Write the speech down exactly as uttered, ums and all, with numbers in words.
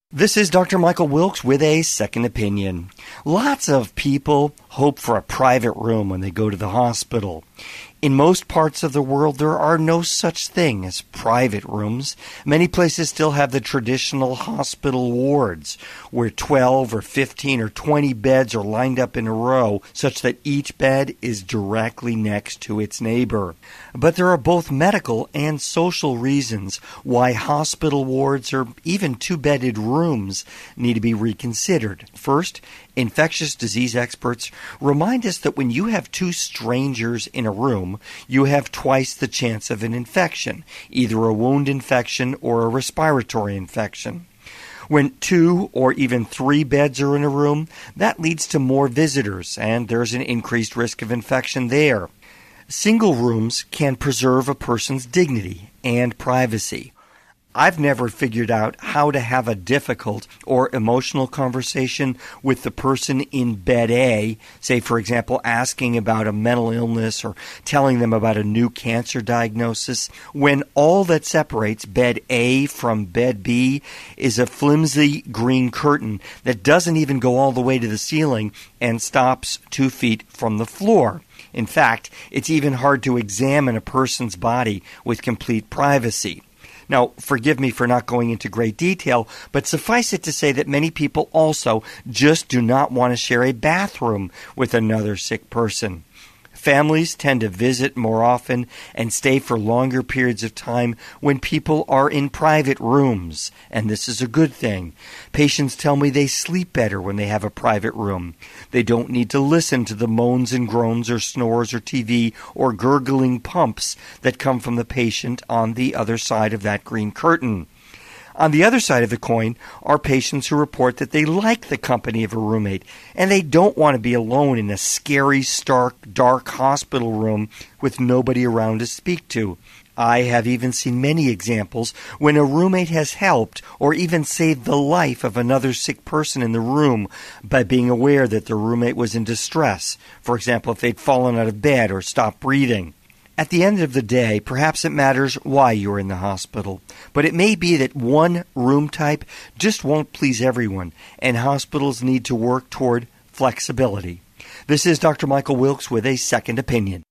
This is Doctor Michael Wilkes with a second opinion. Lots of people hope for a private room when they go to the hospital. In most parts of the world, there are no such thing as private rooms. Many places still have the traditional hospital wards, where twelve or fifteen or twenty beds are lined up in a row, such that each bed is directly next to its neighbor. But there are both medical and social reasons why hospital wards or even two-bedded rooms need to be reconsidered. First, infectious disease experts remind us that when you have two strangers in a room, you have twice the chance of an infection, either a wound infection or a respiratory infection. When two or even three beds are in a room, that leads to more visitors, and there's an increased risk of infection there. Single rooms can preserve a person's dignity and privacy. I've never figured out how to have a difficult or emotional conversation with the person in bed A, say, for example, asking about a mental illness or telling them about a new cancer diagnosis, when all that separates bed A from bed B is a flimsy green curtain that doesn't even go all the way to the ceiling and stops two feet from the floor. In fact, it's even hard to examine a person's body with complete privacy. Now, forgive me for not going into great detail, but suffice it to say that many people also just do not want to share a bathroom with another sick person. Families tend to visit more often and stay for longer periods of time when people are in private rooms, and this is a good thing. Patients tell me they sleep better when they have a private room. They don't need to listen to the moans and groans or snores or T V or gurgling pumps that come from the patient on the other side of that green curtain. On the other side of the coin are patients who report that they like the company of a roommate and they don't want to be alone in a scary, stark, dark hospital room with nobody around to speak to. I have even seen many examples when a roommate has helped or even saved the life of another sick person in the room by being aware that the roommate was in distress. For example, if they'd fallen out of bed or stopped breathing. At the end of the day, perhaps it matters why you're in the hospital, but it may be that one room type just won't please everyone, and hospitals need to work toward flexibility. This is Doctor Michael Wilkes with a second opinion.